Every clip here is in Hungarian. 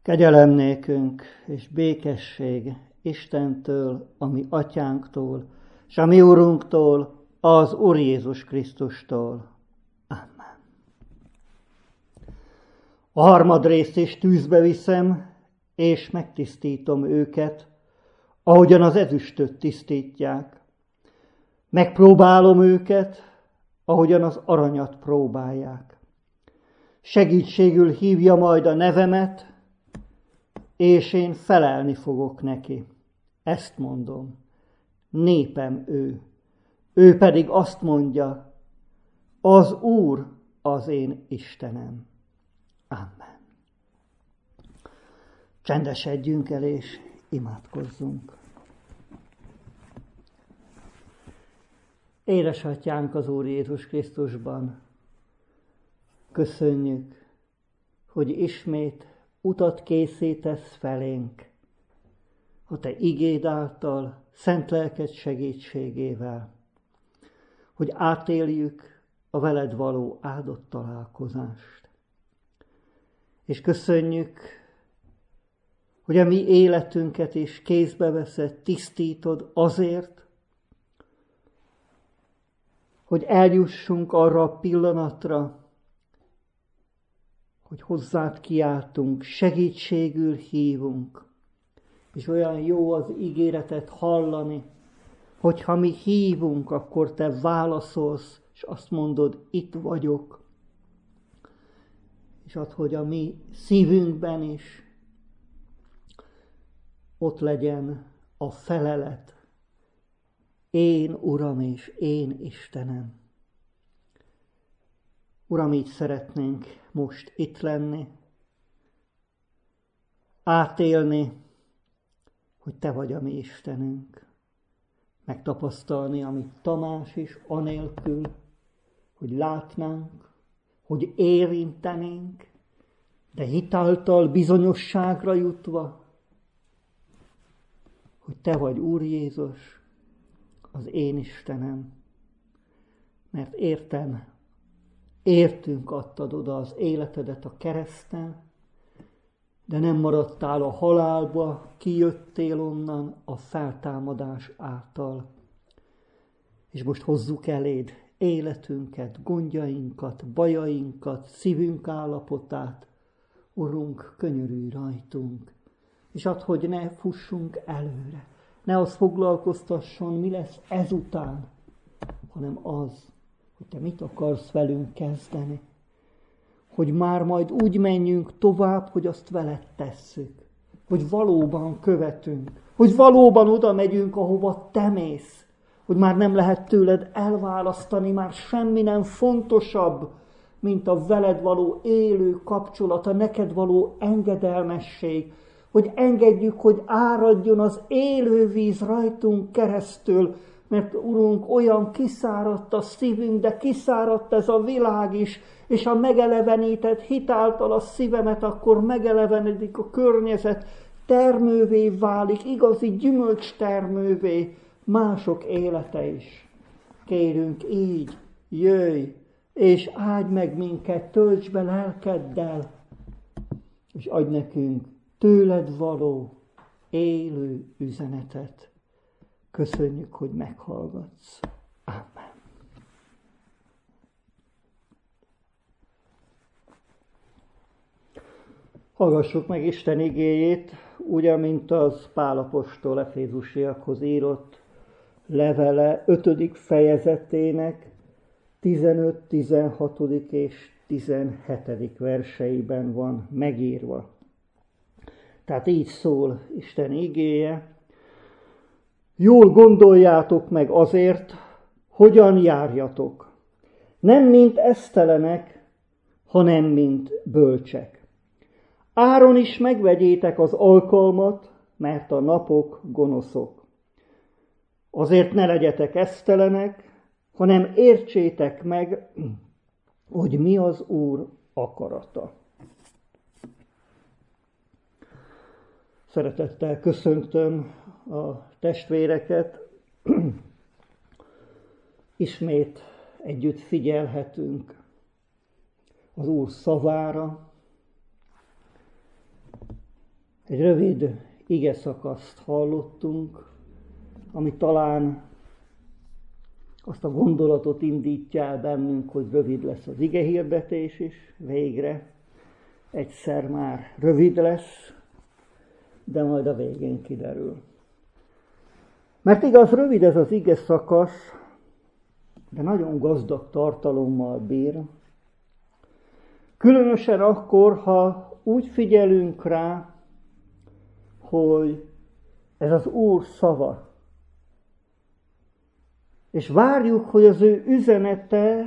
Kegyelem nékünk és békesség Istentől, a mi atyánktól, és a mi Urunktól, az Úr Jézus Krisztustól. Amen. A harmadrészt is tűzbe viszem, és megtisztítom őket, ahogyan az ezüstöt tisztítják. Megpróbálom őket, ahogyan az aranyat próbálják. Segítségül hívja majd a nevemet, és én felelni fogok neki. Ezt mondom, népem ő. Ő pedig azt mondja, az Úr az én Istenem. Amen. Csendesedjünk el és imádkozzunk. Édesatyánk az Úr Jézus Krisztusban, köszönjük, hogy ismét utat készítesz felénk, a te igéd által, szent lelked segítségével, hogy átéljük a veled való áldott találkozást. És köszönjük, hogy a mi életünket is kézbe veszed, tisztítod azért, hogy eljussunk arra a pillanatra, hogy hozzád kiáltunk, segítségül hívunk, és olyan jó az ígéretet hallani, hogy ha mi hívunk, akkor te válaszolsz, és azt mondod, itt vagyok. És add, hogy a mi szívünkben is ott legyen a felelet. Én, Uram, és én, Istenem. Uram, így szeretnénk most itt lenni, átélni, hogy te vagy a mi Istenünk. Megtapasztalni, amit Tamás is, anélkül, hogy látnánk, hogy érintenénk, de hitáltal bizonyosságra jutva, hogy te vagy, Úr Jézus, az én Istenem. Mert értünk adtad oda az életedet a kereszten, de nem maradtál a halálba, kijöttél onnan a feltámadás által. És most hozzuk eléd életünket, gondjainkat, bajainkat, szívünk állapotát. Urunk, könyörülj rajtunk, és add, hogy ne fussunk előre. Ne az foglalkoztasson, mi lesz ezután, hanem az, hogy te mit akarsz velünk kezdeni. Hogy már majd úgy menjünk tovább, hogy azt veled tesszük. Hogy valóban követünk. Hogy valóban oda megyünk, ahova te mész. Hogy már nem lehet tőled elválasztani, már semmi nem fontosabb, mint a veled való élő kapcsolat, a neked való engedelmesség. Hogy engedjük, hogy áradjon az élő víz rajtunk keresztül, mert Urunk, olyan kiszáradt a szívünk, de kiszáradt ez a világ is, és ha megelevenített hitáltal a szívemet, akkor megelevenedik a környezet, termővé válik, igazi gyümölcstermővé, mások élete is. Kérünk így, jöjj, és áldj meg minket, töltsd be lelkeddel, és adj nekünk tőled való, élő üzenetet. Köszönjük, hogy meghallgatsz. Amen. Hallgassuk meg Isten igéjét, úgy, amint az Pál apostol Efézusiakhoz írott levele 5. fejezetének 15., 16. és 17. verseiben van megírva. Tehát így szól Isten igéje: jól gondoljátok meg azért, hogyan járjatok. Nem mint esztelenek, hanem mint bölcsek. Áron is megvegyétek az alkalmat, mert a napok gonoszok. Azért ne legyetek esztelenek, hanem értsétek meg, hogy mi az Úr akarata. Szeretettel köszöntöm a testvéreket. Ismét együtt figyelhetünk az Úr szavára, Egy rövid ige szakaszt hallottunk, ami talán azt a gondolatot indítja el bennünk, hogy rövid lesz az ige hirdetés is, végre. Egyszer már rövid lesz, de majd a végén kiderül. Mert igaz, rövid ez az ige szakasz, de nagyon gazdag tartalommal bír. Különösen akkor, ha úgy figyelünk rá, hogy ez az Úr szava. És várjuk, hogy az ő üzenete,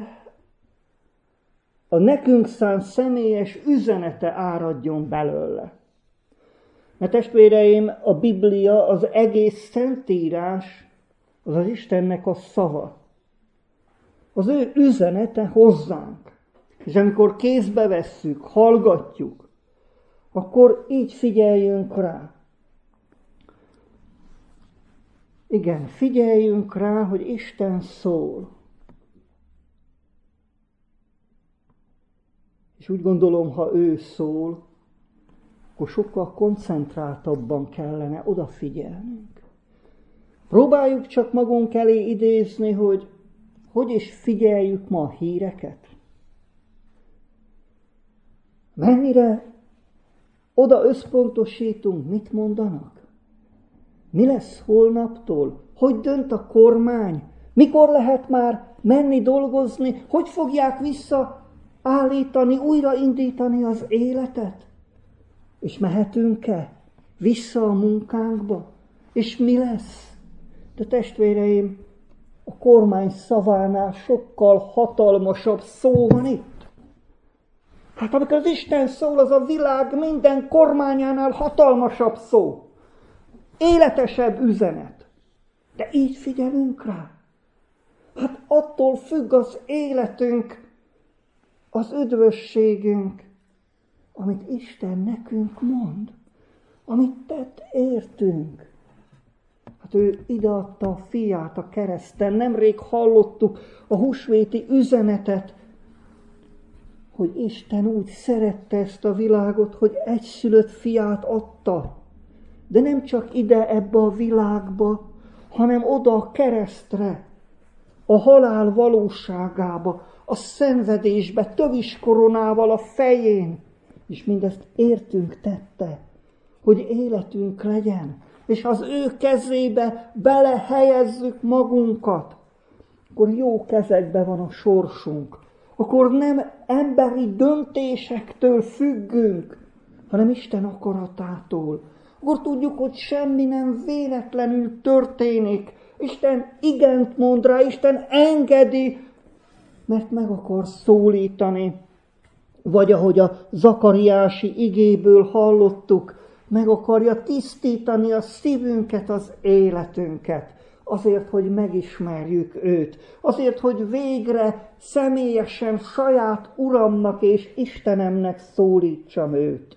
a nekünk szánt személyes üzenete áradjon belőle. Mert testvéreim, a Biblia, az egész Szentírás, az az Istennek a szava. Az ő üzenete hozzánk. És amikor kézbe vesszük, hallgatjuk, akkor így figyeljünk rá. Igen, figyeljünk rá, hogy Isten szól. És úgy gondolom, ha ő szól, akkor sokkal koncentráltabban kellene odafigyelnünk. Próbáljuk csak magunk elé idézni, hogy is figyeljük ma a híreket. Mennyire oda összpontosítunk, mit mondanak? Mi lesz holnaptól? Hogy dönt a kormány? Mikor lehet már menni dolgozni? Hogy fogják visszaállítani, újraindítani az életet? És mehetünk-e vissza a munkánkba? És mi lesz? De testvéreim, a kormány szavánál sokkal hatalmasabb szó van itt. Hát amikor az Isten szól, az a világ minden kormányánál hatalmasabb szó. Életesebb üzenet. De így figyelünk rá. Hát attól függ az életünk, az üdvösségünk, amit Isten nekünk mond, amit tett értünk. Hát ő ideadta a fiát a kereszten, nemrég hallottuk a húsvéti üzenetet, hogy Isten úgy szerette ezt a világot, hogy egyszülött fiát adta. De nem csak ide, ebbe a világba, hanem oda a keresztre, a halál valóságába, a szenvedésbe, töviskoronával a fején. És mindezt értünk tette, hogy életünk legyen. És ha az ő kezébe belehelyezzük magunkat, akkor jó kezekben van a sorsunk. Akkor nem emberi döntésektől függünk, hanem Isten akaratától. Akkor tudjuk, hogy semmi nem véletlenül történik. Isten igent mond rá, Isten engedi, mert meg akar szólítani. Vagy ahogy a zakariási igéből hallottuk, meg akarja tisztítani a szívünket, az életünket. Azért, hogy megismerjük őt. Azért, hogy végre személyesen saját Uramnak és Istenemnek szólítsam őt.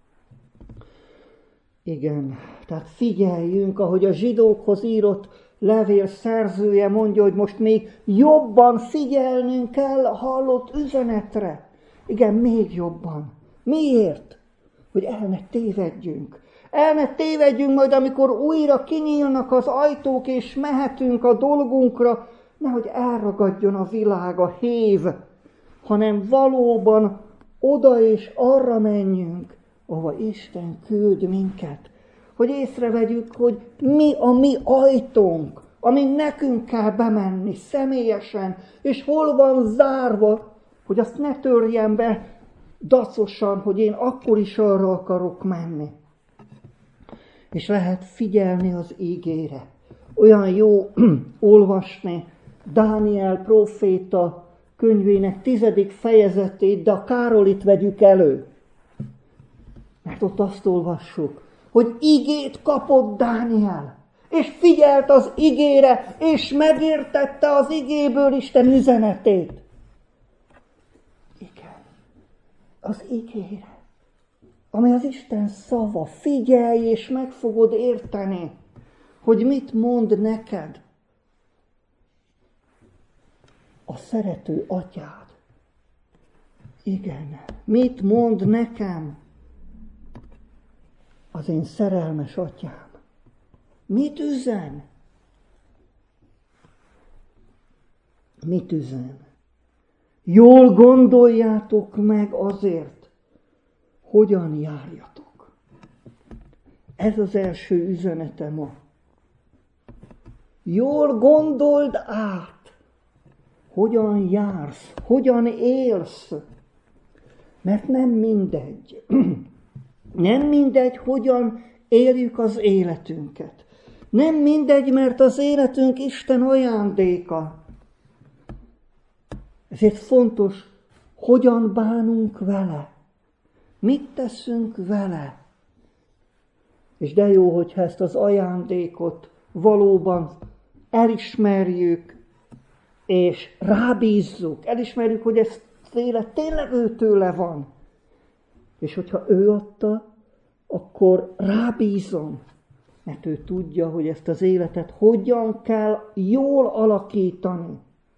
Igen, tehát figyeljünk, ahogy a zsidókhoz írott levél szerzője mondja, hogy most még jobban figyelnünk kell a hallott üzenetre. Igen, még jobban. Miért? Hogy el ne tévedjünk. El ne tévedjünk majd, amikor újra kinyílnak az ajtók, és mehetünk a dolgunkra, nehogy elragadjon a világ, a hév, hanem valóban oda és arra menjünk, ahova Isten küld minket. Hogy észrevegyük, hogy mi a mi ajtónk, amin nekünk kell bemenni személyesen, és hol van zárva, hogy azt ne törjen be dacosan, hogy én akkor is arra akarok menni. És lehet figyelni az ígére. Olyan jó olvasni Dániel próféta könyvének 10. fejezetét, de a Károlit vegyük elő. Mert ott azt olvassuk, hogy igét kapott Dániel, és figyelt az igére, és megértette az igéből Isten üzenetét. Igen, az igére, ami az Isten szava. Figyelj, és meg fogod érteni, hogy mit mond neked a szerető atyád. Igen, mit mond nekem az én szerelmes atyám. Mit üzen? Mit üzen? Jól gondoljátok meg azért, hogyan járjatok. Ez az első üzenete ma. Jól gondold át, hogyan jársz, hogyan élsz. Mert nem mindegy. Nem mindegy, hogyan éljük az életünket. Nem mindegy, mert az életünk Isten ajándéka. Ezért fontos, hogyan bánunk vele. Mit teszünk vele. És de jó, hogyha ezt az ajándékot valóban elismerjük, és rábízzuk. Elismerjük, hogy ez az élet tényleg őtőle van. És hogyha ő adta, akkor rábízom. Mert ő tudja, hogy ezt az életet hogyan kell jól alakítani.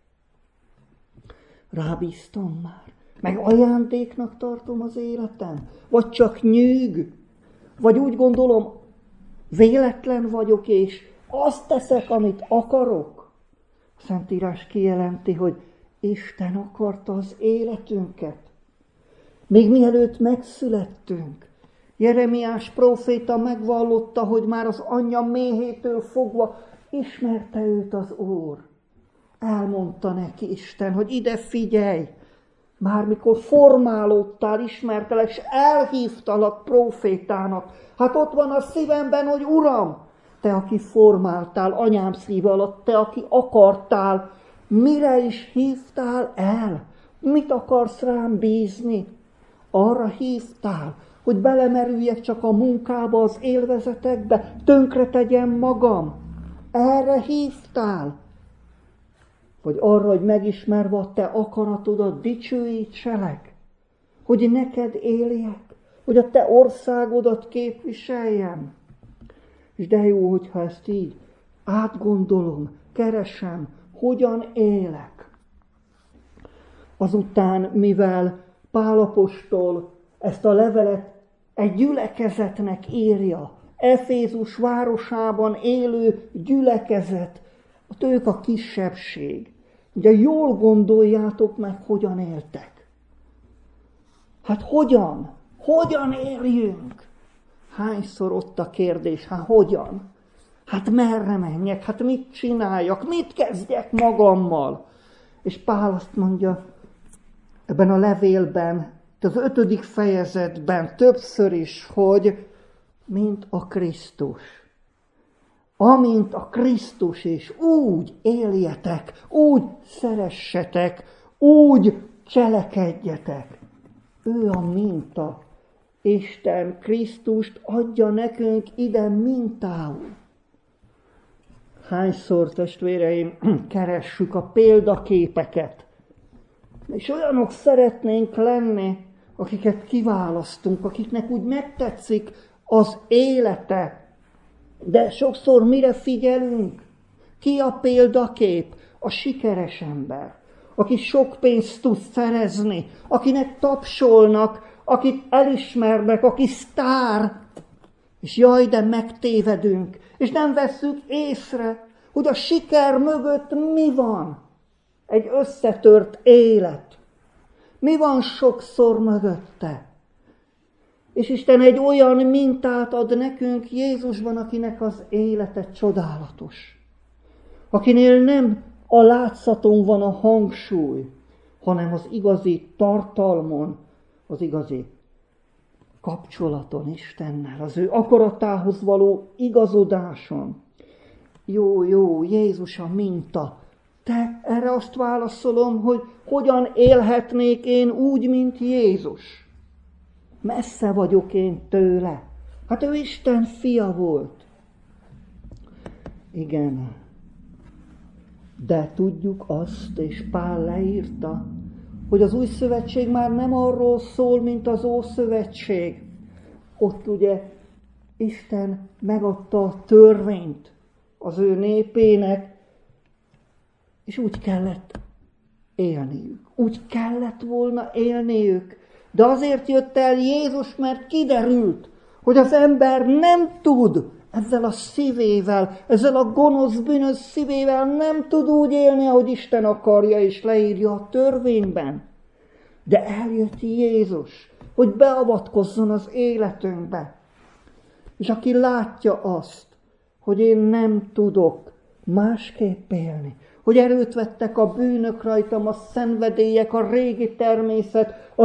Rábíztam már. Meg ajándéknak tartom az életem. Vagy csak nyűg. Vagy úgy gondolom, véletlen vagyok, és azt teszek, amit akarok. A Szentírás kijelenti, hogy Isten akarta az életünket. Még mielőtt megszülettünk. Jeremiás próféta megvallotta, hogy már az anyja méhétől fogva ismerte őt az Úr. Elmondta neki Isten, hogy ide figyelj! Már mikor formálódtál, ismertelek, és elhívtalak prófétának. Hát ott van a szívemben, hogy Uram, te, aki formáltál anyám szíve alatt, te, aki akartál, mire is hívtál el? Mit akarsz rám bízni? Arra hívtál, hogy belemerüljek csak a munkába, az élvezetekbe, tönkre tegyem magam. Erre hívtál. Vagy arra, hogy megismerve a te akaratodat dicsőítselek. Hogy neked éljek. Hogy a te országodat képviseljem. És de jó, hogyha ezt így átgondolom, keresem, hogyan élek. Azután, mivel Pál apostol ezt a levelet egy gyülekezetnek írja, Efézus városában élő gyülekezet, ők a kisebbség. Ugye jól gondoljátok meg, hogyan éltek. Hát hogyan? Hogyan éljünk? Hányszor ott a kérdés, hát hogyan? Hát merre menjek? Hát mit csináljak? Mit kezdjek magammal? És Pál azt mondja, ebben a levélben, az 5. fejezetben többször is, hogy mint a Krisztus. Amint a Krisztus is, úgy éljetek, úgy szeressetek, úgy cselekedjetek. Ő a minta. Isten Krisztust adja nekünk ide mintául. Hányszor, testvéreim, keressük a példaképeket. És olyanok szeretnénk lenni, akiket kiválasztunk, akiknek úgy megtetszik az élete. De sokszor mire figyelünk? Ki a példakép? A sikeres ember, aki sok pénzt tud szerezni, akinek tapsolnak, akit elismernek, aki sztár. És jaj, de megtévedünk, és nem vesszük észre, hogy a siker mögött mi van. Egy összetört élet. Mi van sokszor mögötte? És Isten egy olyan mintát ad nekünk Jézusban, akinek az élete csodálatos. Akinél nem a látszaton van a hangsúly, hanem az igazi tartalmon, az igazi kapcsolaton Istennel, az ő akaratához való igazodáson. Jó, Jézus a minta. De erre azt válaszolom, hogy hogyan élhetnék én úgy, mint Jézus. Messze vagyok én tőle. Hát ő Isten fia volt. Igen. De tudjuk azt, és Pál leírta, hogy az új szövetség már nem arról szól, mint az Ószövetség. Ott ugye Isten megadta a törvényt az ő népének, és úgy kellett élniük. Úgy kellett volna élniük. De azért jött el Jézus, mert kiderült, Hogy az ember nem tud ezzel a szívével, ezzel a gonosz, bűnös szívével nem tud úgy élni, ahogy Isten akarja és leírja a törvényben. De eljött Jézus, hogy beavatkozzon az életünkbe. És aki látja azt, hogy én nem tudok másképp élni, hogy erőt vettek a bűnök rajtam, a szenvedélyek, a régi természet, az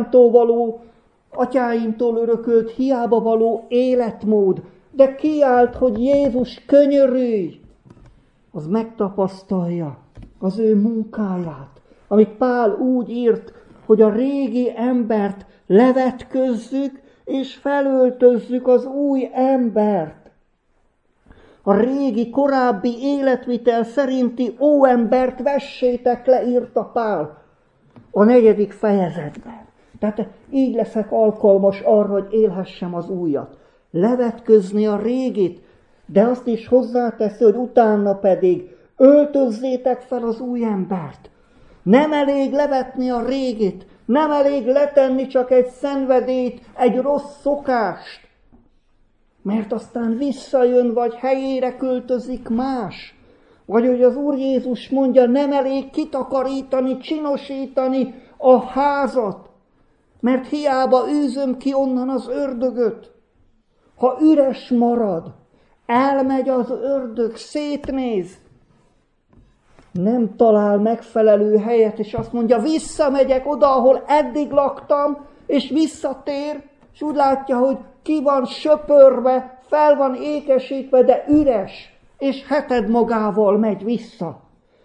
atyáimtól örökölt hiába való életmód, de kiált, hogy Jézus könyörülj, az megtapasztalja az ő munkáját, amit Pál úgy írt, hogy a régi embert levetközzük, és felöltözzük az új embert. A régi, korábbi életvitel szerinti óembert vessétek le, írta Pál a 4. fejezetben. Tehát így leszek alkalmas arra, hogy élhessem az újat. Levetközni a régit, de azt is hozzáteszi, hogy utána pedig öltözzétek fel az új embert. Nem elég levetni a régit, nem elég letenni csak egy szenvedélyt, egy rossz szokást, mert aztán visszajön, vagy helyére költözik más. Vagy hogy az Úr Jézus mondja, nem elég kitakarítani, csinosítani a házat, mert hiába űzöm ki onnan az ördögöt. Ha üres marad, elmegy az ördög, szétnéz, nem talál megfelelő helyet, és azt mondja, visszamegyek oda, ahol eddig laktam, és visszatér, és úgy látja, hogy ki van söpörve, fel van ékesítve, de üres, és heted magával megy vissza.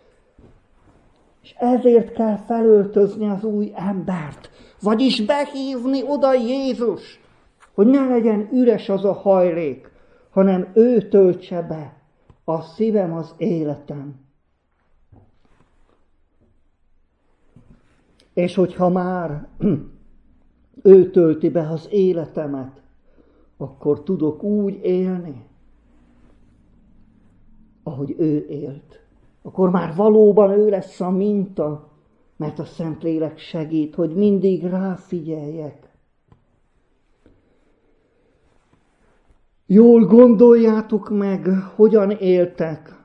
És ezért kell felöltözni az új embert, vagyis behívni oda Jézus, hogy ne legyen üres az a hajlék, hanem ő töltse be a szívem, az életem. És hogyha már ő tölti be az életemet, akkor tudok úgy élni, ahogy ő élt. Akkor már valóban ő lesz a minta, mert a Szentlélek segít, hogy mindig ráfigyeljek. Jól gondoljátok meg, hogyan éltek.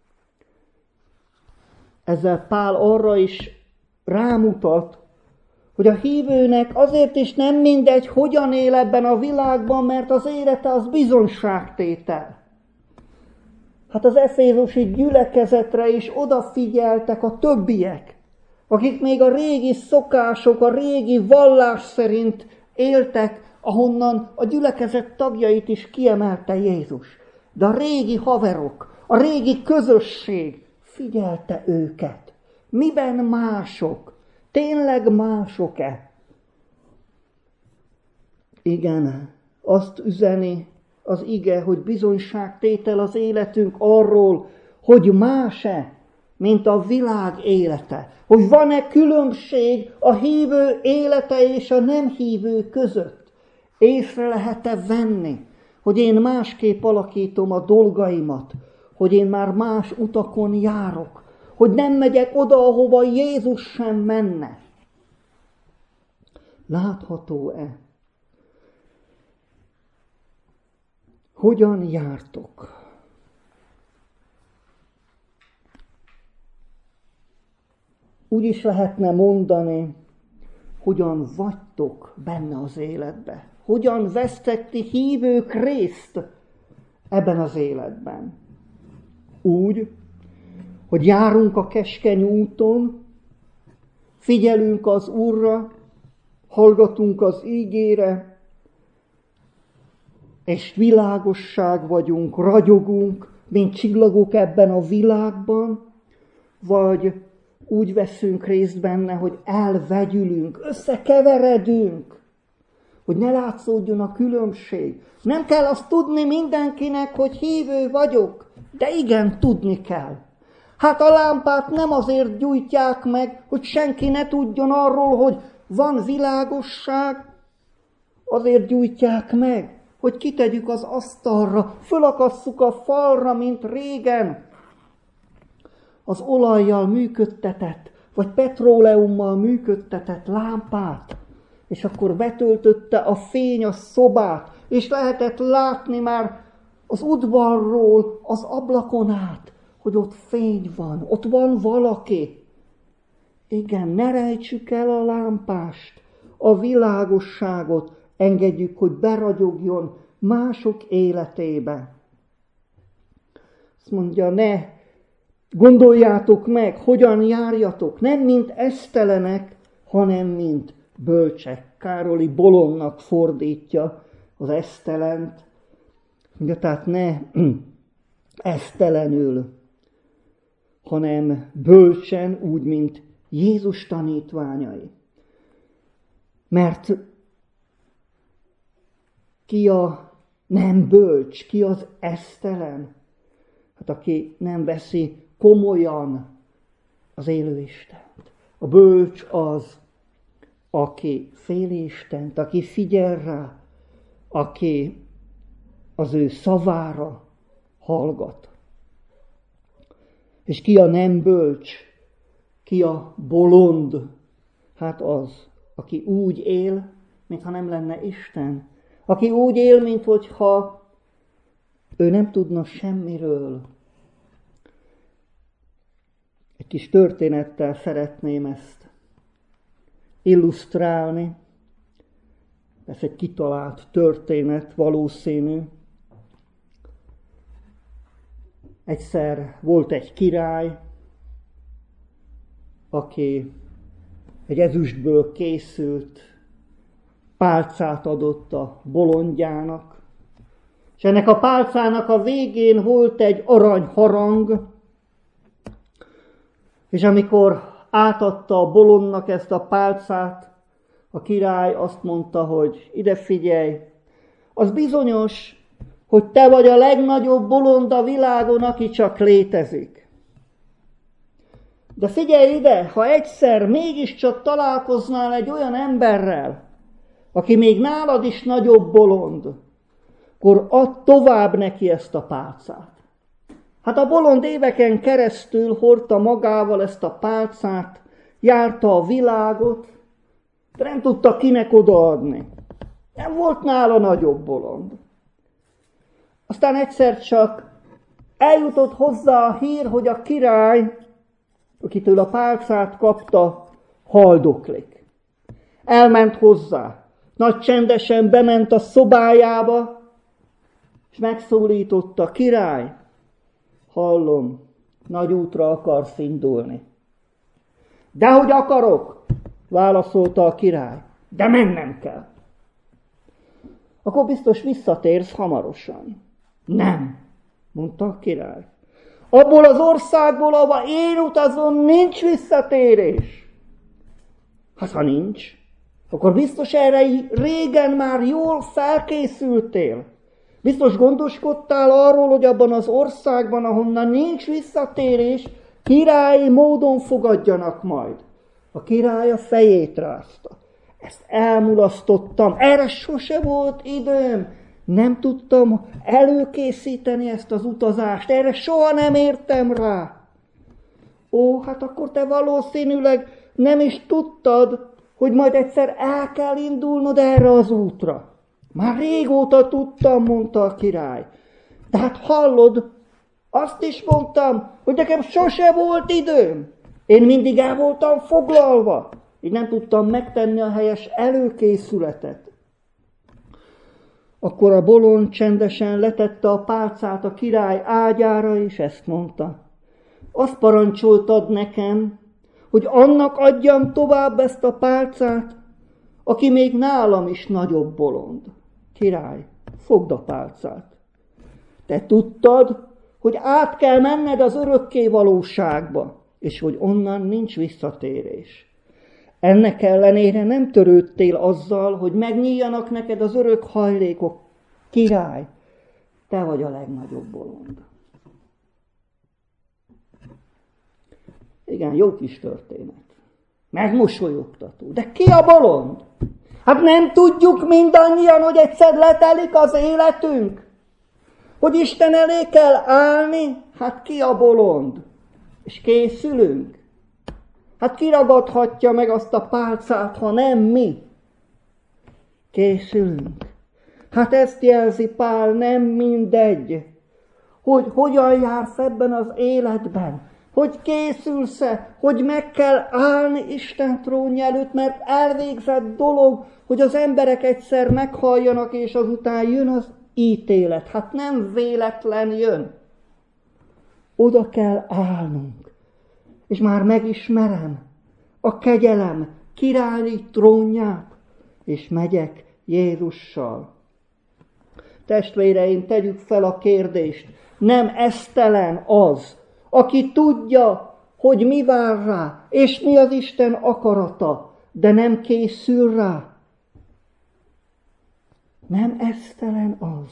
Ezzel Pál arra is rámutat, hogy a hívőnek azért is nem mindegy, hogyan él ebben a világban, mert az élete az bizonságtétel. Hát az efézusi gyülekezetre is odafigyeltek a többiek, akik még a régi szokások, a régi vallás szerint éltek, ahonnan a gyülekezet tagjait is kiemelte Jézus. De a régi haverok, a régi közösség figyelte őket. Miben mások? Tényleg mások-e? Igen, azt üzeni az ige, hogy bizonyságtétel az életünk arról, hogy más-e, mint a világ élete. Hogy van-e különbség a hívő élete és a nem hívő között. Észre lehet-e venni, hogy én másképp alakítom a dolgaimat, hogy én már más utakon járok, hogy nem megyek oda, ahova Jézus sem menne. Látható-e? Hogyan jártok? Úgy is lehetne mondani, hogyan vagytok benne az életbe. Hogyan vesztek ti hívők részt ebben az életben. Úgy, hogy járunk a keskeny úton, figyelünk az Úrra, hallgatunk az ígére, és világosság vagyunk, ragyogunk, mint csillagok ebben a világban, vagy úgy veszünk részt benne, hogy elvegyülünk, összekeveredünk, hogy ne látszódjon a különbség. Nem kell azt tudni mindenkinek, hogy hívő vagyok, de igen, tudni kell. Hát a lámpát nem azért gyújtják meg, hogy senki ne tudjon arról, hogy van világosság, azért gyújtják meg, hogy kitegyük az asztalra, fölakasszuk a falra, mint régen, az olajjal működtetett, vagy petróleummal működtetett lámpát. És akkor betöltötte a fény a szobát, és lehetett látni már az udvarról, az ablakon át, hogy ott fény van, ott van valaki. Igen, ne rejtsük el a lámpást, a világosságot, engedjük, hogy beragyogjon mások életébe. Azt mondja, ne gondoljátok meg, hogyan járjatok, nem mint esztelenek, hanem mint bölcsek. Károli bolondnak fordítja az esztelent. Mondja, tehát ne esztelenül, hanem bölcsen, úgy, mint Jézus tanítványai. Mert ki a nem bölcs, ki az esztelen? Hát aki nem veszi komolyan az élő Istent. A bölcs az, aki féli Istent, aki figyel rá, aki az ő szavára hallgat. És ki a nem bölcs, ki a bolond? Hát az, aki úgy él, mintha nem lenne Isten. Aki úgy él, minthogyha ő nem tudna semmiről. Egy kis történettel szeretném ezt illusztrálni. Ez egy kitalált történet, valószínű. Egyszer volt egy király, aki egy ezüstből készült pálcát adott a bolondjának, és ennek a pálcának a végén volt egy aranyharang, és amikor átadta a bolondnak ezt a pálcát, a király azt mondta, hogy ide figyelj, az bizonyos, hogy te vagy a legnagyobb bolond a világon, aki csak létezik. De figyelj ide, ha egyszer mégiscsak találkoznál egy olyan emberrel, aki még nálad is nagyobb bolond, akkor add tovább neki ezt a pálcát. Hát a bolond éveken keresztül hordta magával ezt a pálcát, járta a világot, de nem tudta kinek odaadni. Nem volt nála nagyobb bolond. Aztán egyszer csak eljutott hozzá a hír, hogy a király, akitől a pálcát kapta, haldoklik. Elment hozzá, nagy csendesen bement a szobájába, és megszólította: király, hallom, nagy útra akarsz indulni. Dehogy akarok, válaszolta a király, de mennem kell. Akkor biztos visszatérsz hamarosan. Nem, mondta a király. Abból az országból, ahova én utazom, nincs visszatérés. Hát ha nincs, akkor biztos erre régen már jól felkészültél. Biztos gondoskodtál arról, hogy abban az országban, ahonnan nincs visszatérés, királyi módon fogadjanak majd. A király a fejét rázta. Ezt elmulasztottam, erre sose volt időm. Nem tudtam előkészíteni ezt az utazást, erre soha nem értem rá. Ó, hát akkor te valószínűleg nem is tudtad, hogy majd egyszer el kell indulnod erre az útra. Már régóta tudtam, mondta a király. De hát hallod, azt is mondtam, hogy nekem sose volt időm. Én mindig el voltam foglalva, így nem tudtam megtenni a helyes előkészületet. Akkor a bolond csendesen letette a pálcát a király ágyára, és ezt mondta: azt parancsoltad nekem, hogy annak adjam tovább ezt a pálcát, aki még nálam is nagyobb bolond. Király, fogd a pálcát. Te tudtad, hogy át kell menned az örökké valóságba, és hogy onnan nincs visszatérés. Ennek ellenére nem törődtél azzal, hogy megnyíljanak neked az örök hajlékok. Király, te vagy a legnagyobb bolond. Igen, jó kis történet. Megmosolyogtató. De ki a bolond? Hát nem tudjuk mindannyian, hogy egyszer letelik az életünk? Hogy Isten elé kell állni? Hát ki a bolond? És készülünk? Hát ki ragadhatja meg azt a pálcát, ha nem mi? Készülünk. Hát ezt jelzi Pál, nem mindegy, hogy hogyan jársz ebben az életben, hogy készülsz-e, hogy meg kell állni Isten trónja előtt, mert elvégzett dolog, hogy az emberek egyszer meghalljanak, és azután jön az ítélet. Hát nem véletlen jön. Oda kell állnunk. És már megismerem a kegyelem királyi trónját, és megyek Jézussal. Testvéreim, tegyük fel a kérdést. Nem esztelen az, aki tudja, hogy mi vár rá, és mi az Isten akarata, de nem készül rá. Nem esztelen az,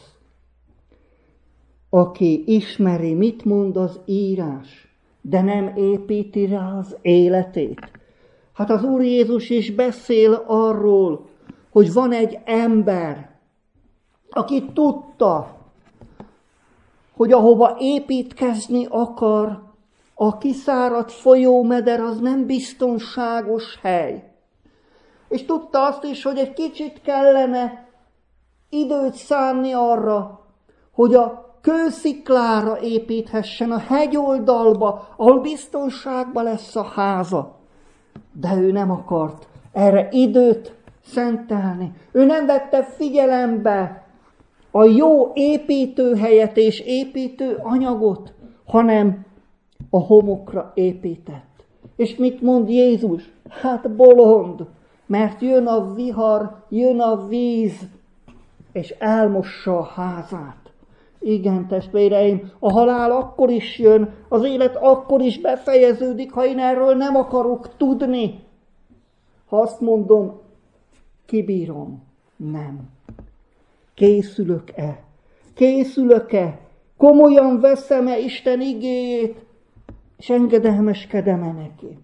aki ismeri, mit mond az írás, de nem építi rá az életét. Hát az Úr Jézus is beszél arról, hogy van egy ember, aki tudta, hogy ahova építkezni akar, a kiszáradt folyómeder az nem biztonságos hely. És tudta azt is, hogy egy kicsit kellene időt szánni arra, hogy a kősziklára építhessen, a hegyoldalba, ahol biztonságban lesz a háza. De ő nem akart erre időt szentelni. Ő nem vette figyelembe a jó építőhelyet és építőanyagot, hanem a homokra épített. És mit mond Jézus? Hát bolond, mert jön a vihar, jön a víz, és elmossa a házát. Igen, testvéreim, a halál akkor is jön, az élet akkor is befejeződik, ha én erről nem akarok tudni. Ha azt mondom, kibírom, nem. Készülök-e? Készülök-e? Komolyan veszem-e Isten igéjét, és engedelmeskedem-e neki?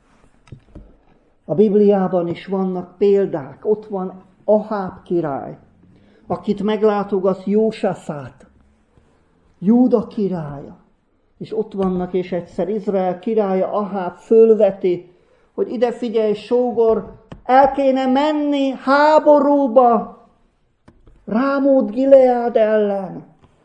A Bibliában is vannak példák. Ott van Aháb király, akit meglátogat Jósafát, Júda királya. És ott vannak, és egyszer Izrael királya Aháb fölveti, hogy ide figyelj, sógor, el kéne menni háborúba Rámót Gileád ellen.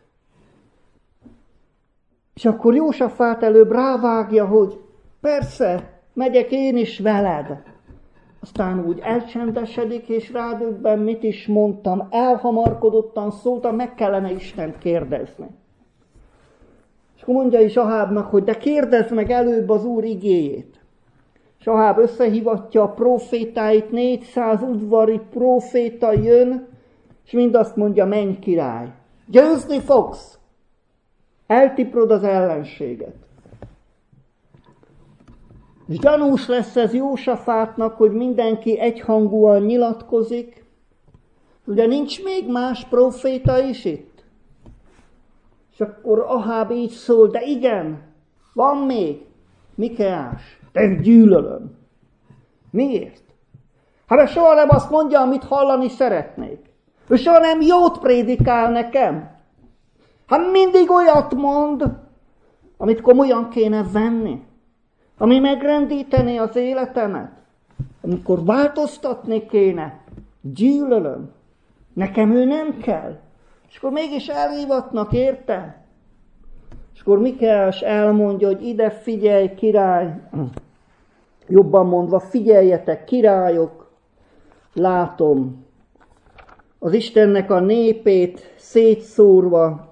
És akkor Jósafát előbb rávágja, hogy persze, megyek én is veled. Aztán úgy elcsendesedik, és rádöbben, mit is mondtam, elhamarkodottan szóltam, meg kellene Istent kérdezni. És akkor mondja is Ahábnak, hogy de kérdezd meg előbb az Úr igéjét. És Aháb összehívatja a profétáit, 400 udvari proféta jön, és mind azt mondja, menj király, győzni fogsz, eltiprod az ellenséget. És gyanús lesz ez Jósafátnak, hogy mindenki egyhangúan nyilatkozik. Ugye nincs még más proféta is itt? És akkor Aháb így szól, de igen, van még. Mikeás, de gyűlölöm. Miért? Hát ő soha nem azt mondja, amit hallani szeretnék. Ő soha nem jót prédikál nekem. Hát mindig olyat mond, amit komolyan kéne venni. Ami megrendítené az életemet. Amikor változtatni kéne, gyűlölöm. Nekem ő nem kell. És akkor mégis elhívatnak, érte? És akkor Mikeás elmondja, hogy ide figyelj, király. Jobban mondva, figyeljetek, királyok. Látom az Istennek a népét szétszórva.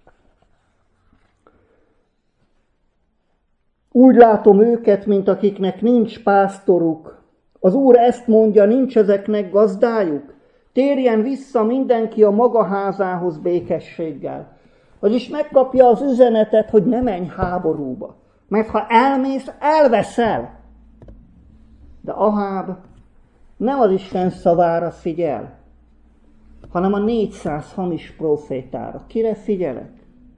Úgy látom őket, mint akiknek nincs pásztoruk. Az Úr ezt mondja, nincs ezeknek gazdájuk. Térjen vissza mindenki a maga házához békességgel. Vagyis megkapja az üzenetet, hogy ne menj háborúba. Mert ha elmész, elveszel. De Aháb nem az Isten szavára figyel, hanem a 400 hamis profétára. Kire figyelek?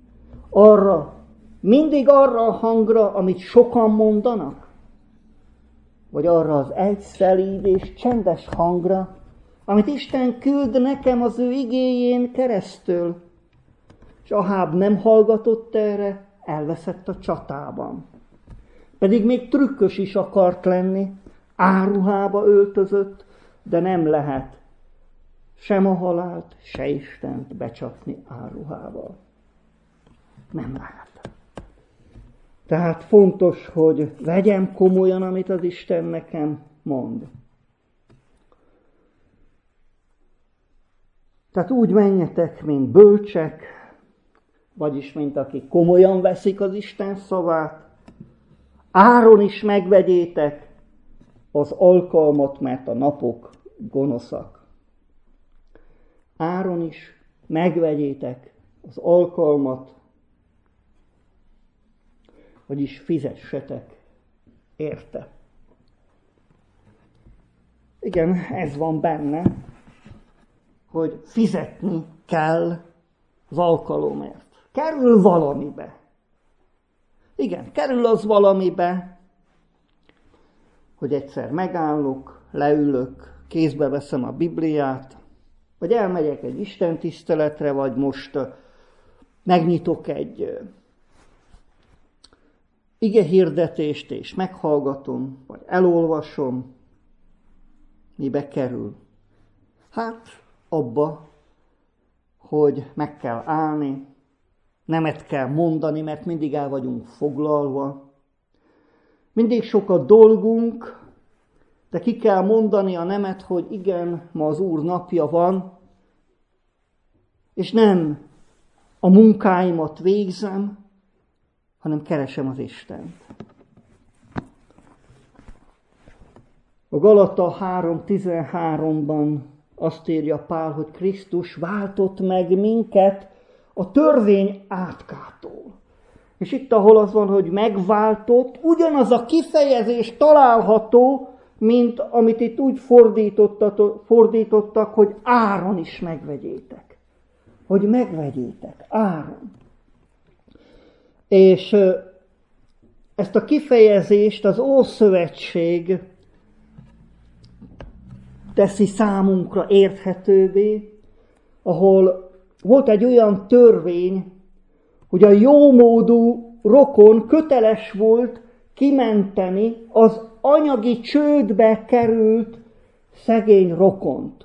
Mindig arra a hangra, amit sokan mondanak? Vagy arra az egy szelíd és csendes hangra, amit Isten küld nekem az ő igéjén keresztül? És Aháb nem hallgatott erre, elveszett a csatában. Pedig még trükkös is akart lenni, áruhába öltözött, de nem lehet. sem a halált, se Istent becsapni álruhával. Nem lehet. Tehát fontos, hogy vegyem komolyan, amit az Isten nekem mond. Tehát úgy menjetek, mint bölcsek, vagyis mint akik komolyan veszik az Isten szavát, áron is megvegyétek az alkalmat, mert a napok gonoszak. Áron is megvegyétek az alkalmat, vagyis fizessetek érte. Igen, ez van benne, hogy fizetni kell az alkalomért. Kerül valamibe. Igen, kerül az valamibe, hogy egyszer megállok, leülök, kézbe veszem a Bibliát, vagy elmegyek egy istentiszteletre, vagy most megnyitok egy igehirdetést, és meghallgatom, vagy elolvasom, mibe kerül. Hát abba, hogy meg kell állni, nemet kell mondani, mert mindig el vagyunk foglalva. Mindig sok a dolgunk, de ki kell mondani a nemet, hogy igen, ma az Úr napja van, és nem a munkáimat végzem, hanem keresem az Istent. A Galata 3:13-ban azt írja Pál, hogy Krisztus váltott meg minket a törvény átkától. És itt, ahol az van, hogy megváltott, ugyanaz a kifejezés található, mint amit itt úgy fordítottak, hogy áron is megvegyétek. Hogy megvegyétek, áron. És ezt a kifejezést az Ószövetség teszi számunkra érthetővé, ahol volt egy olyan törvény, hogy a jómódú rokon köteles volt kimenteni az anyagi csődbe került szegény rokont.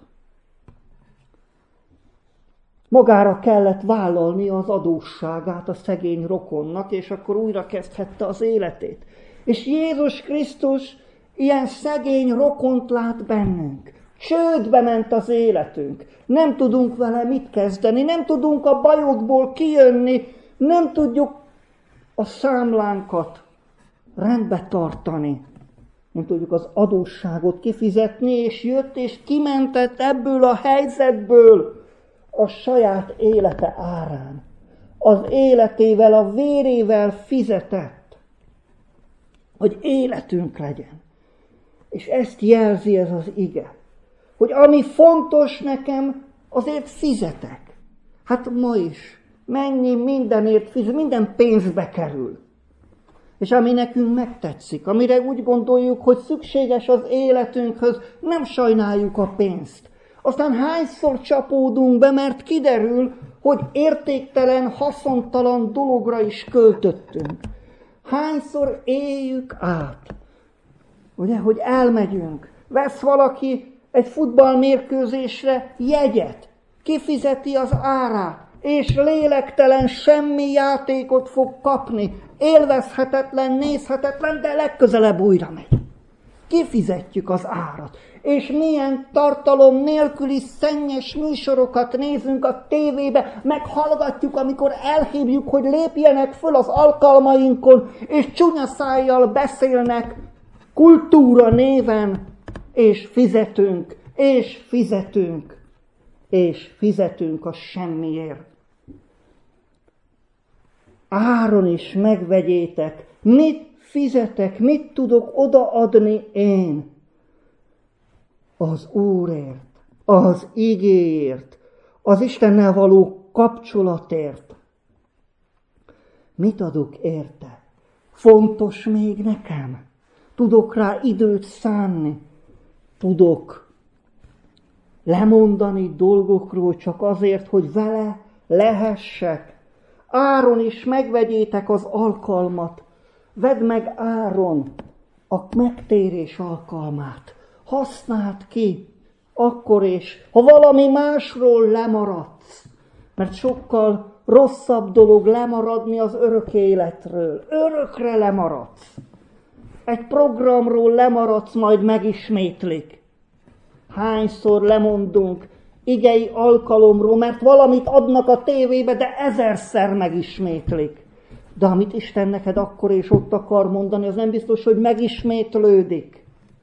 Magára kellett vállalni az adósságát a szegény rokonnak, és akkor újra kezdhette az életét. És Jézus Krisztus ilyen szegény rokont lát bennünk. Csődbe ment az életünk. Nem tudunk vele mit kezdeni, nem tudunk a bajokból kijönni, nem tudjuk a számlánkat rendbe tartani. Nem tudjuk az adósságot kifizetni, és jött és kimentett ebből a helyzetből a saját élete árán. Az életével, a vérével fizetett, hogy életünk legyen. És ezt jelzi ez az ige, hogy ami fontos nekem, azért fizetek. Hát ma is. Mennyi mindenért fizet, minden pénzbe kerül. És ami nekünk megtetszik, amire úgy gondoljuk, hogy szükséges az életünkhöz, nem sajnáljuk a pénzt. Aztán hányszor csapódunk be, mert kiderül, hogy értéktelen, haszontalan dologra is költöttünk. Hányszor éljük át, ugye, hogy elmegyünk, vesz valaki egy futballmérkőzésre jegyet, kifizeti az árát, és lélektelen semmi játékot fog kapni, élvezhetetlen, nézhetetlen, de legközelebb újra megy. Kifizetjük az árat. És milyen tartalom nélküli szennyes műsorokat nézünk a tévébe, meghallgatjuk, amikor elhívjuk, hogy lépjenek föl az alkalmainkon, és csúnya szájjal beszélnek kultúra néven, és fizetünk, és fizetünk, és fizetünk a semmiért. Áron is megvegyétek, mit fizetek, mit tudok odaadni én? Az Úrért, az igéért, az Istennel való kapcsolatért. Mit adok érte? Fontos még nekem? Tudok rá időt szánni? Tudok lemondani dolgokról csak azért, hogy vele lehessek? Áron is megvegyétek az alkalmat. Vedd meg áron a megtérés alkalmát. Használd ki. akkor is, ha valami másról lemaradsz, mert sokkal rosszabb dolog lemaradni az örök életről. Örökre lemaradsz. Egy programról lemaradsz, majd megismétlik. Hányszor lemondunk igei alkalomról, mert valamit adnak a tévébe, de 1000-szer megismétlik. De amit Isten neked akkor és ott akar mondani, az nem biztos, hogy megismétlődik.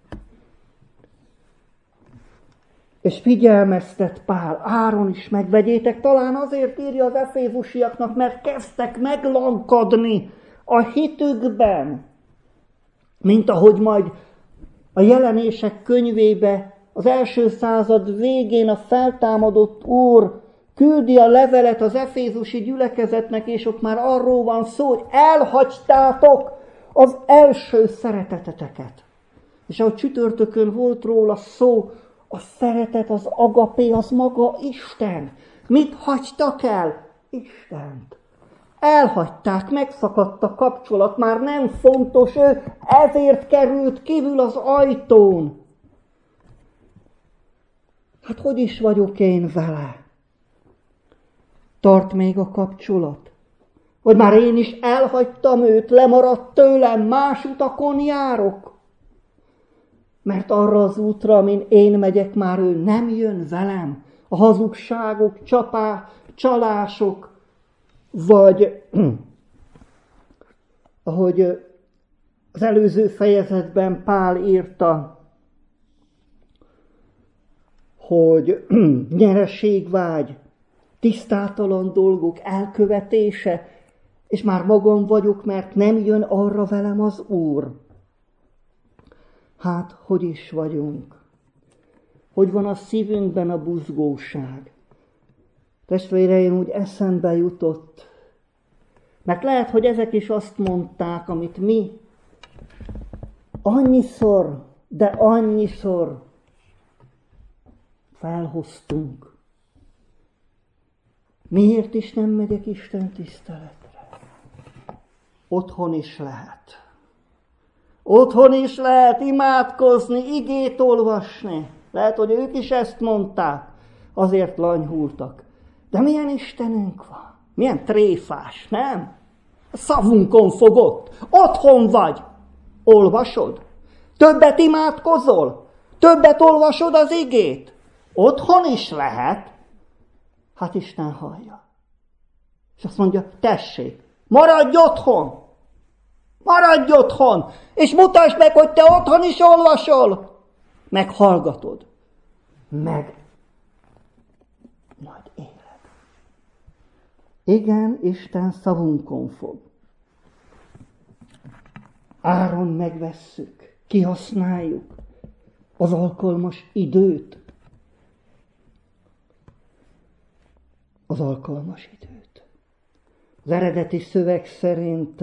És figyelmeztet Pál, Áron is megvegyétek, talán azért írja az efézusiaknak, mert kezdtek meglankadni a hitükben, mint ahogy majd a Jelenések könyvébe az első század végén a feltámadott Úr küldi a levelet az efézusi gyülekezetnek, és ott már arról van szó, hogy elhagytátok az első szereteteteket. És ahogy csütörtökön volt róla szó, a szeretet, az agapé, az maga Isten. Mit hagytak el? Istent. Elhagyták, megszakadt a kapcsolat, már nem fontos ő, ezért került kívül az ajtón. Hát hogy is vagyok én vele? Tart még a kapcsolat? Vagy már én is elhagytam őt, lemaradt tőlem, más utakon járok? Mert arra az útra, amin én megyek, már ő nem jön velem. A hazugságok, csalások, vagy ahogy az előző fejezetben Pál írta, hogy nyereségvágy, tisztátalan dolgok elkövetése, és már magam vagyok, mert nem jön arra velem az Úr. Hát, hogy is vagyunk? Hogy van a szívünkben a buzgóság? Testvéreim, úgy eszembe jutott. Mert lehet, hogy ezek is azt mondták, amit mi annyiszor, de annyiszor felhoztunk. Miért is nem megyek Isten tiszteletre? Otthon is lehet. Otthon is lehet imádkozni, igét olvasni. Lehet, hogy ők is ezt mondták, azért lanyhultak. De milyen Istenünk van? Milyen tréfás, nem? A szavunkon fogott. Otthon vagy. Olvasod? Többet imádkozol? Többet olvasod az igét? Otthon is lehet. Hát Isten hallja. És azt mondja, tessék, maradj otthon! Maradj otthon! És mutasd meg, hogy te otthon is olvasol! Meg hallgatod. Meg majd éled. Igen, Isten szavunkon fog. Áron megvesszük, kihasználjuk az alkalmas időt. Az alkalmas időt. Az eredeti szöveg szerint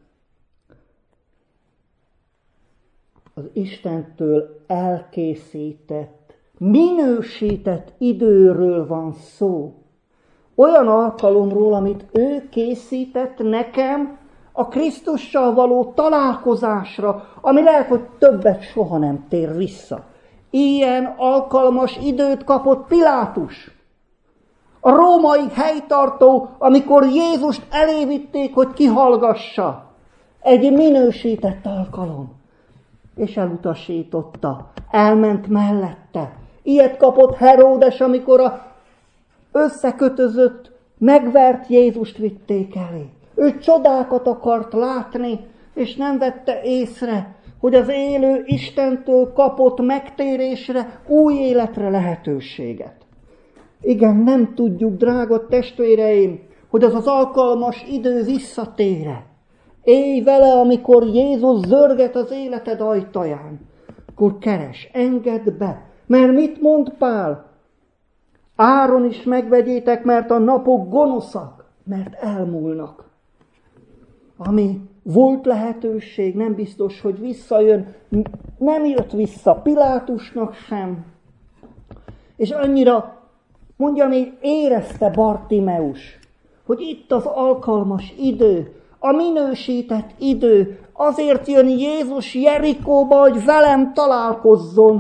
az Istentől elkészített, minősített időről van szó. Olyan alkalomról, amit ő készített nekem a Krisztussal való találkozásra, ami lehet, hogy többet soha nem tér vissza. Ilyen alkalmas időt kapott Pilátus. A római helytartó, amikor Jézust elévitték, hogy kihallgassa. Egy minősített alkalom. És elutasította. Elment mellette. Ilyet kapott Heródes, amikor a összekötözött, megvert Jézust vitték elé. Ő csodákat akart látni, és nem vette észre, hogy az élő Istentől kapott megtérésre, új életre lehetőséget. Igen, nem tudjuk, drága testvéreim, hogy az az alkalmas idő visszatér-e. Élj vele, amikor Jézus zörget az életed ajtaján. Akkor keres, engedd be. Mert mit mond Pál? Áron is megvegyétek, mert a napok gonoszak, mert elmúlnak. Ami volt lehetőség, nem biztos, hogy visszajön. Nem jött vissza Pilátusnak sem. És annyira, mondja, még érezte Bartimeus, hogy itt az alkalmas idő, a minősített idő, azért jön Jézus Jerikóba, hogy velem találkozzon.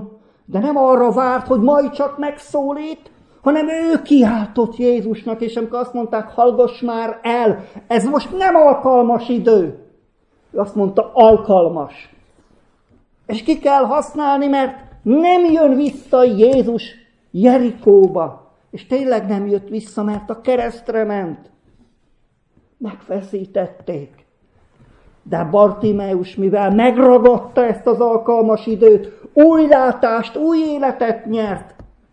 De nem arra várt, hogy majd csak megszólít, hanem ő kiáltott Jézusnak, és amikor azt mondták, hallgass már el, ez most nem alkalmas idő. Ő azt mondta, alkalmas. És ki kell használni, mert nem jön vissza Jézus Jerikóba. És tényleg nem jött vissza, mert a keresztre ment. Megfeszítették. De Bartimeus, mivel megragadta ezt az alkalmas időt, új látást, új életet nyert.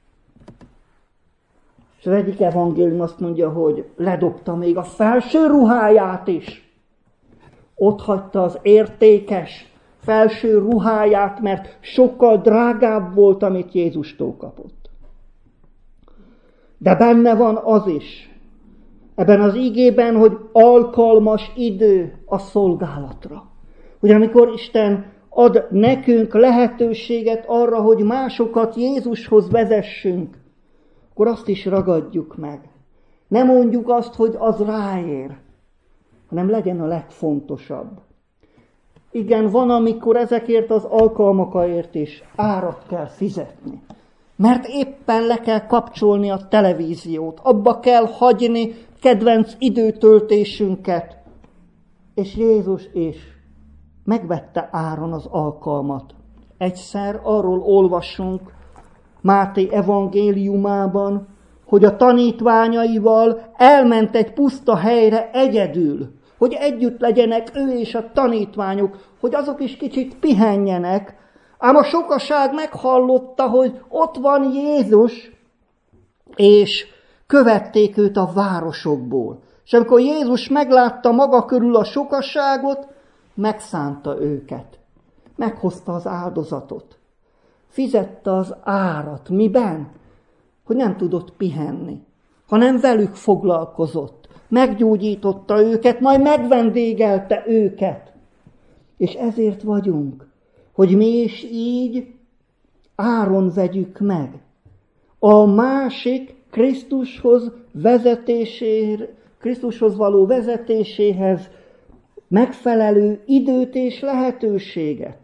És az egyik evangélium azt mondja, hogy ledobta még a felső ruháját is. Ott hagyta az értékes felső ruháját, mert sokkal drágább volt, amit Jézustól kapott. De benne van az is, ebben az igében, hogy alkalmas idő a szolgálatra. Hogy amikor Isten ad nekünk lehetőséget arra, hogy másokat Jézushoz vezessünk, akkor azt is ragadjuk meg. Ne mondjuk azt, hogy az ráér, hanem legyen a legfontosabb. Igen, van, amikor ezekért az alkalmakért is árat kell fizetni. Mert éppen le kell kapcsolni a televíziót, abba kell hagyni kedvenc időtöltésünket. És Jézus is megvette áron az alkalmat. Egyszer arról olvasunk Máté evangéliumában, hogy a tanítványaival elment egy puszta helyre egyedül, hogy együtt legyenek ő és a tanítványok, hogy azok is kicsit pihenjenek, ám a sokaság meghallotta, hogy ott van Jézus, és követték őt a városokból. És amikor Jézus meglátta maga körül a sokaságot, megszánta őket. Meghozta az áldozatot. Fizette az árat. Miben? Hogy nem tudott pihenni, hanem velük foglalkozott. Meggyógyította őket, majd megvendégelte őket. És ezért vagyunk, hogy mi is így áron vegyük meg. A másik Krisztushoz való vezetéséhez megfelelő időt és lehetőséget.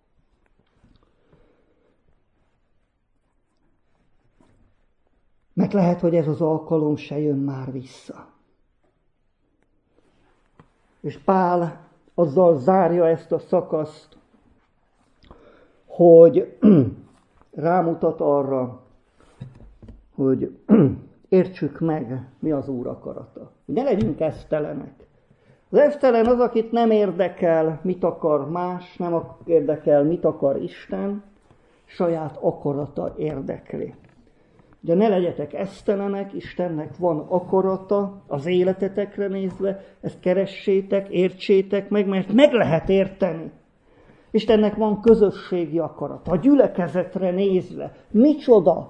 Mert lehet, hogy ez az alkalom se jön már vissza. És Pál azzal zárja ezt a szakaszt, hogy rámutat arra, hogy értsük meg, mi az Úr akarata. Ne legyünk esztelenek. Az esztelen az, akit nem érdekel, mit akar más, nem érdekel, mit akar Isten, saját akarata érdekli. De ne legyetek esztelenek, Istennek van akarata az életetekre nézve, ezt keressétek, értsétek meg, mert meg lehet érteni. Istennek van közösségi akarata, a gyülekezetre nézve. Micsoda?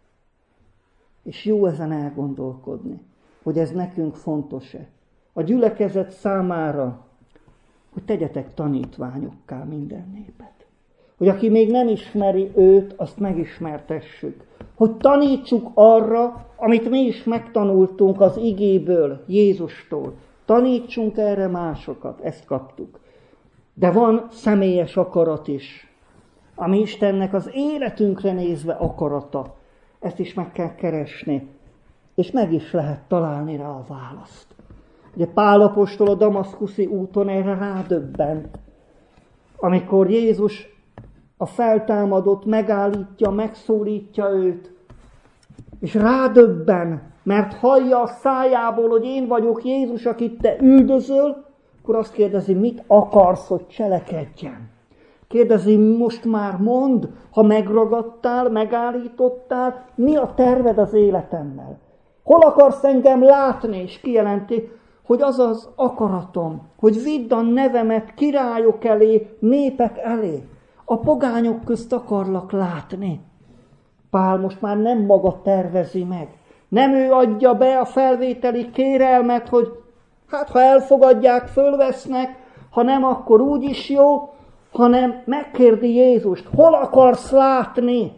És jó ezen elgondolkodni, hogy ez nekünk fontos-e. A gyülekezet számára, hogy tegyetek tanítványokká minden népet. Hogy aki még nem ismeri őt, azt megismertessük. Hogy tanítsuk arra, amit mi is megtanultunk az igéből, Jézustól. Tanítsunk erre másokat, ezt kaptuk. De van személyes akarat is, ami Istennek az életünkre nézve akarata. Ezt is meg kell keresni, és meg is lehet találni rá a választ. Ugye Pál apostol a damaszkuszi úton erre rádöbbent, amikor Jézus a feltámadott megállítja, megszólítja őt, és rádöbben, mert hallja a szájából, hogy én vagyok Jézus, akit te üldözöl, akkor azt kérdezi, mit akarsz, hogy cselekedjen? Kérdezi, most már mondd, ha megragadtál, megállítottál, mi a terved az életemmel? Hol akarsz engem látni? És kijelenti, hogy az az akaratom, hogy vidd a nevemet királyok elé, népek elé. A pogányok közt akarlak látni. Pál most már nem maga tervezi meg. Nem ő adja be a felvételi kérelmet, hogy hát ha elfogadják, fölvesznek, ha nem, akkor úgyis jó, hanem megkérdi Jézust, hol akarsz látni?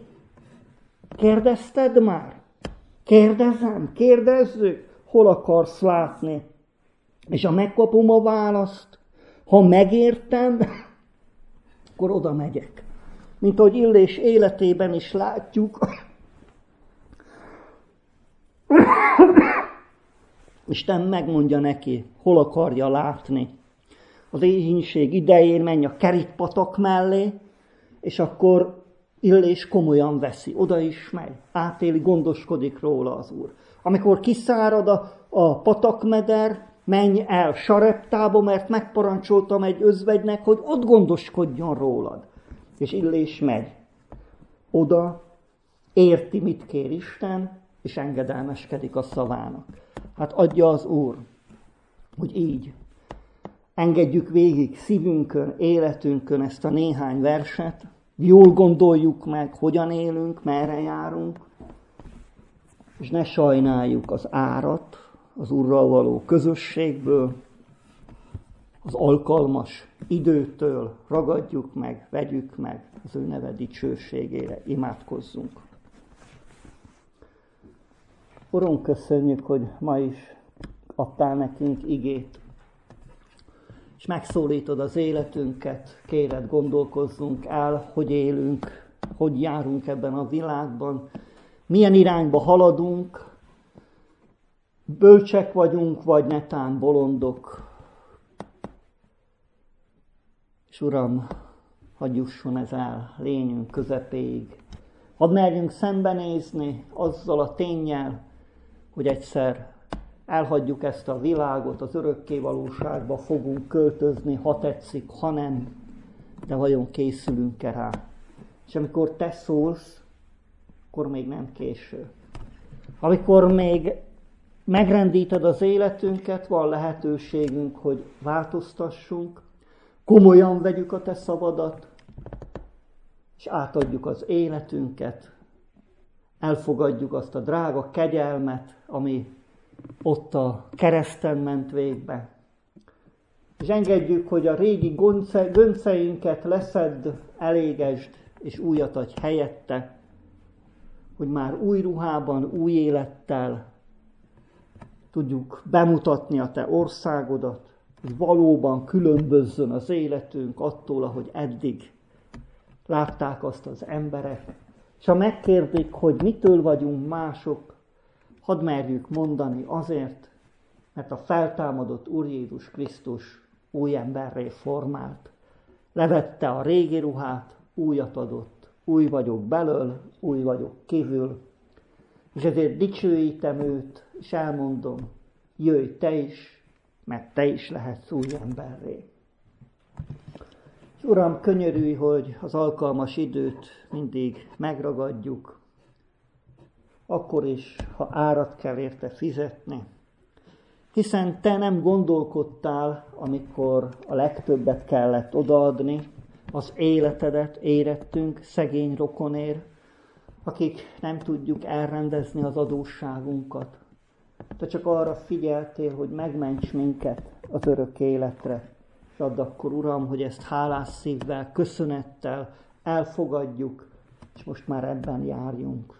Kérdezted már? Kérdezzük, hol akarsz látni? És ha megkapom a választ, ha megértem, akkor oda megyek. Mint ahogy Illés életében is látjuk, Isten megmondja neki, hol akarja látni. Az éhínség idején menj a Kerit-patak mellé, és akkor Illés komolyan veszi, oda is megy, átéli, gondoskodik róla az Úr. Amikor kiszárad a patakmeder, menj el Sareptába, mert megparancsoltam egy özvegynek, hogy ott gondoskodjon rólad. És Illés megy. Oda érti, mit kér Isten, és engedelmeskedik a szavának. Hát adja az Úr, hogy így engedjük végig szívünkön, életünkön ezt a néhány verset, jól gondoljuk meg, hogyan élünk, merre járunk, és ne sajnáljuk az árat az Úrral való közösségből, az alkalmas időtől ragadjuk meg, vegyük meg az ő neve dicsőségére, imádkozzunk. Urunk, köszönjük, hogy ma is adtál nekünk igét, és megszólítod az életünket, kéred, gondolkozzunk el, hogy élünk, hogy járunk ebben a világban, milyen irányba haladunk, bölcsek vagyunk, vagy netán bolondok. És Uram, hadd jusson ez el lényünk közepéig. Hadd merjünk szembenézni azzal a ténnyel, hogy egyszer elhagyjuk ezt a világot, az örökké valóságba fogunk költözni, ha tetszik, ha nem, de vajon készülünk-e rá? És amikor te szólsz, akkor még nem késő. Amikor még megrendíted az életünket, van lehetőségünk, hogy változtassunk, komolyan vegyük a te szavadat, és átadjuk az életünket, elfogadjuk azt a drága kegyelmet, ami ott a kereszten ment végbe. És engedjük, hogy a régi gönceinket leszedd, elégesd, és újat adj helyette, hogy már új ruhában, új élettel tudjuk bemutatni a te országodat, hogy valóban különbözzön az életünk attól, ahogy eddig látták azt az emberek. És ha megkérdik, hogy mitől vagyunk mások, hadd merjük mondani azért, mert a feltámadott Úr Jézus Krisztus új emberré formált. Levette a régi ruhát, újat adott. Új vagyok belől, új vagyok kívül. És ezért dicsőítem őt, és elmondom, jöjj te is, mert te is lehetsz új emberré. És Uram, könyörülj, hogy az alkalmas időt mindig megragadjuk, akkor is, ha árat kell érte fizetni. Hiszen te nem gondolkodtál, amikor a legtöbbet kellett odaadni, az életedet érettünk szegény rokonért, akik nem tudjuk elrendezni az adósságunkat. Te csak arra figyeltél, hogy megments minket az örök életre. És add akkor, Uram, hogy ezt hálás szívvel, köszönettel elfogadjuk, és most már ebben járjunk.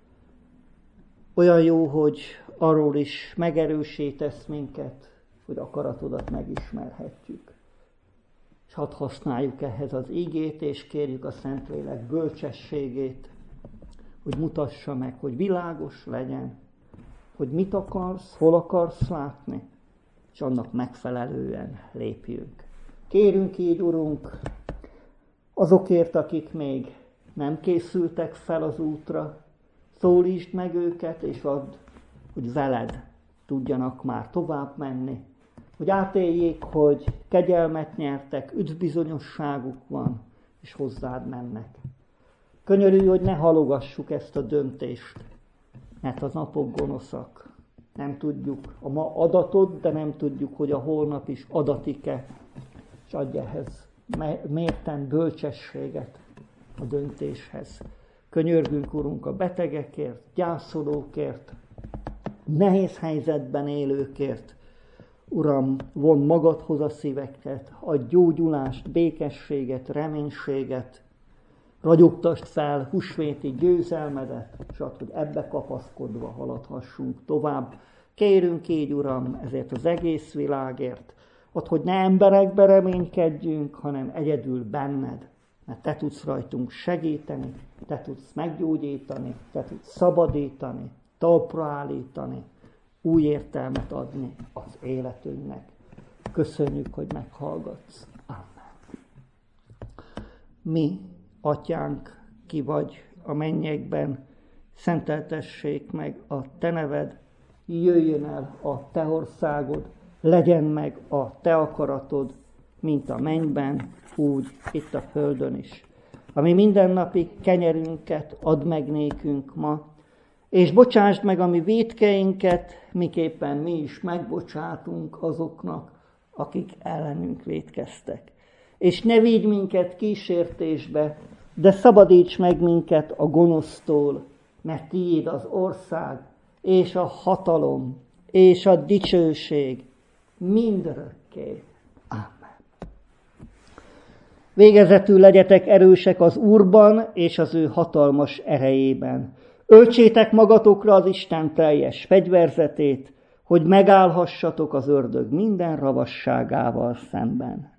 Olyan jó, hogy arról is megerősítesz minket, hogy akaratodat megismerhetjük. És hadd használjuk ehhez az igét, és kérjük a Szentlélek bölcsességét, hogy mutassa meg, hogy világos legyen, hogy mit akarsz, hol akarsz látni, és annak megfelelően lépjünk. Kérünk így, Urunk, azokért, akik még nem készültek fel az útra, szólítsd meg őket, és add, hogy veled tudjanak már tovább menni, hogy átéljék, hogy kegyelmet nyertek, üdvbizonyosságuk van, és hozzád mennek. Könyörülj, hogy ne halogassuk ezt a döntést, mert a napok gonoszak. Nem tudjuk a ma adatot, de nem tudjuk, hogy a holnap is adatik-e, és adj ehhez mérten bölcsességet a döntéshez. Könyörgünk, Urunk, a betegekért, gyászolókért, nehéz helyzetben élőkért. Uram, von magadhoz a szíveket, adj gyógyulást, békességet, reménységet, ragyogtasd fel húsvéti győzelmedet, és add, hogy ebbe kapaszkodva haladhassunk tovább. Kérünk így, Uram, ezért az egész világért, add, hogy ne emberekbe reménykedjünk, hanem egyedül benned. mert te tudsz rajtunk segíteni, te tudsz meggyógyítani, te tudsz szabadítani, talpra állítani, új értelmet adni az életünknek. Köszönjük, hogy meghallgatsz. Amen. Mi, Atyánk, ki vagy a mennyekben, szenteltessék meg a te neved, jöjjön el a te országod, legyen meg a te akaratod, mint a mennyben, úgy itt a földön is. Ami mindennapi kenyerünket add meg nékünk ma, és bocsásd meg a mi vétkeinket, miképpen mi is megbocsátunk azoknak, akik ellenünk vétkeztek. És ne vigy minket kísértésbe, de szabadíts meg minket a gonosztól, mert tiéd az ország, és a hatalom, és a dicsőség mindörökké. Amen. Végezetül legyetek erősek az Úrban és az ő hatalmas erejében. Öltsétek magatokra az Isten teljes fegyverzetét, hogy megállhassatok az ördög minden ravasságával szemben.